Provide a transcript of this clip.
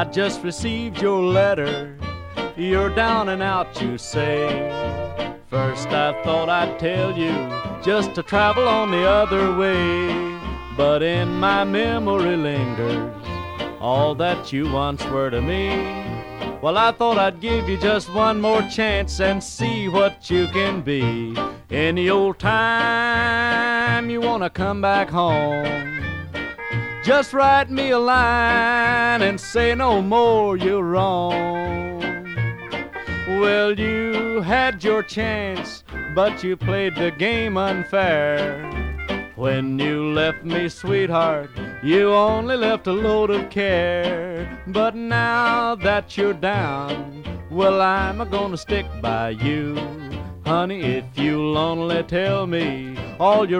just received your letter. You're down and out, you say. First I thought I'd tell you just to travel on the other way, but in my memory lingers all that you once were to me. Well, I thought I'd give you just one more chance and see what you can be. Any old time you wanna come back home, just write me a line and say no more you're wrong. Well, you had your chance, but you played the game unfair. When you left me, sweetheart, you only left a load of care. But now that you're down, well, I'm gonna stick by you. Honey, if you'll only tell me all your